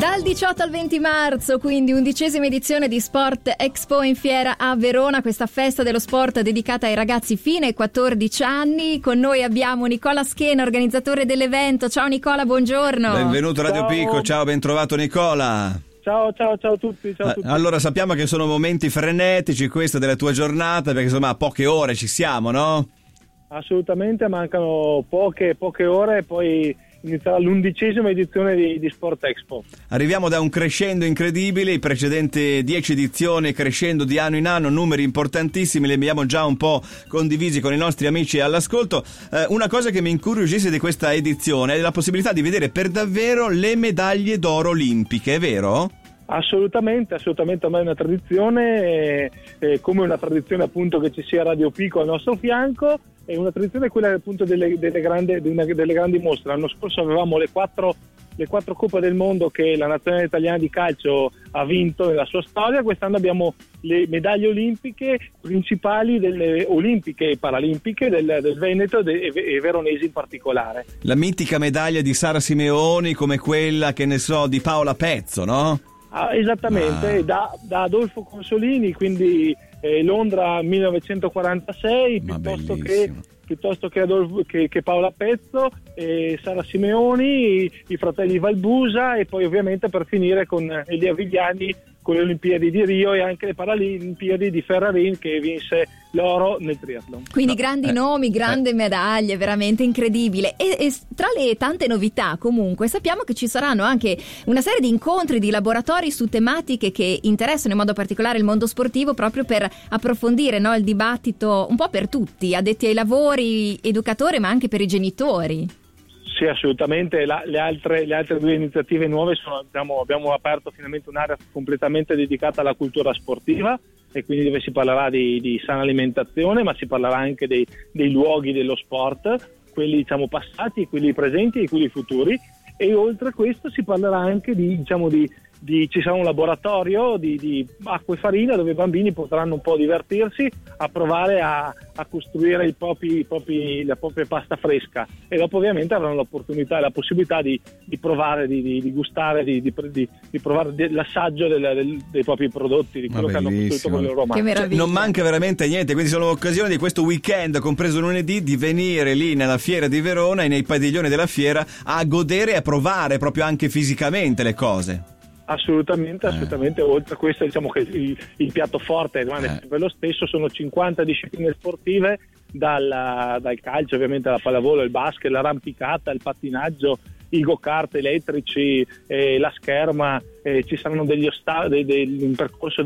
Dal 18 al 20 marzo, quindi 11ª edizione di Sport Expo in fiera a Verona, questa festa dello sport dedicata ai ragazzi fino ai 14 anni. Con noi abbiamo Nicola Schena, organizzatore dell'evento. Ciao Nicola, buongiorno. Benvenuto a Radio Picco, ciao, ben trovato Nicola. Ciao a tutti, Allora, sappiamo che sono momenti frenetici questa della tua giornata, perché insomma a poche ore ci siamo, no? Assolutamente, mancano poche ore e poi inizierà l'11ª edizione di Sport Expo. Arriviamo da un crescendo incredibile, i precedenti 10 edizioni crescendo di anno in anno, numeri importantissimi, li abbiamo già un po' condivisi con i nostri amici all'ascolto. Una cosa che mi incuriosisce di questa edizione è la possibilità di vedere per davvero le medaglie d'oro olimpiche, è vero? Assolutamente, ormai è una tradizione, come una tradizione appunto che ci sia Radio Picco al nostro fianco. È una tradizione quella appunto delle grandi mostre. L'anno scorso avevamo le quattro Coppe del Mondo che la nazionale italiana di calcio ha vinto nella sua storia. Quest'anno abbiamo le medaglie olimpiche principali, delle olimpiche e paralimpiche del Veneto e veronesi in particolare. La mitica medaglia di Sara Simeoni, come quella, che ne so, di Paola Pezzo, no? Esattamente, da Adolfo Consolini, quindi Londra 1946, piuttosto che Paola Pezzo, Sara Simeoni, i fratelli Valbusa e poi ovviamente per finire con Elia Viviani con le Olimpiadi di Rio e anche le Paralimpiadi di Ferrarin che vinse l'oro nel triathlon. Quindi grandi nomi, grandi medaglie, veramente incredibile. E tra le tante novità comunque sappiamo che ci saranno anche una serie di incontri, di laboratori su tematiche che interessano in modo particolare il mondo sportivo, proprio per approfondire, no, il dibattito un po' per tutti, addetti ai lavori, educatori ma anche per i genitori. Sì, assolutamente. Le altre due iniziative nuove abbiamo aperto finalmente un'area completamente dedicata alla cultura sportiva e quindi dove si parlerà di sana alimentazione, ma si parlerà anche dei luoghi dello sport, quelli passati, quelli presenti e quelli futuri, e oltre a questo si parlerà anche ci sarà un laboratorio di acqua e farina dove i bambini potranno un po' divertirsi a provare a costruire la propria pasta fresca, e dopo ovviamente avranno l'opportunità e la possibilità di provare, di gustare, di provare l'assaggio dei propri prodotti, di quello che hanno costruito con le loro mani. Che meraviglia. Non manca veramente niente, quindi sono l'occasione di questo weekend, compreso lunedì, di venire lì nella fiera di Verona e nei padiglioni della fiera a godere e a provare proprio anche fisicamente le cose. Assolutamente. Oltre a questo che il piatto forte rimane sempre lo stesso. Sono 50 discipline sportive, dal calcio ovviamente alla pallavolo, il basket, l'arrampicata, il pattinaggio, i go-kart elettrici, la scherma, ci saranno un percorso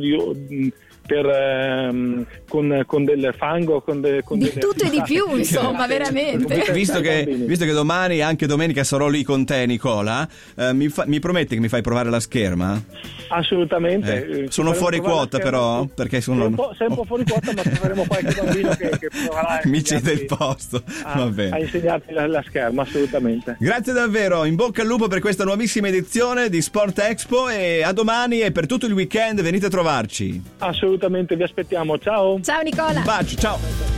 con del fango, di tutto e di più, insomma, veramente. Visto che domani, anche domenica, sarò lì con te, Nicola, mi prometti che mi fai provare la scherma? Assolutamente. Sono fuori quota però, perché sei un po' fuori quota, ma troveremo qualche bambino che proverà mi cede il posto. Va bene. A insegnarti la scherma, assolutamente. Grazie davvero, in bocca al lupo per questa nuovissima edizione di Sport Expo, e a domani e per tutto il weekend venite a trovarci. Assolutamente, vi aspettiamo. Ciao Nicola. Un bacio, ciao.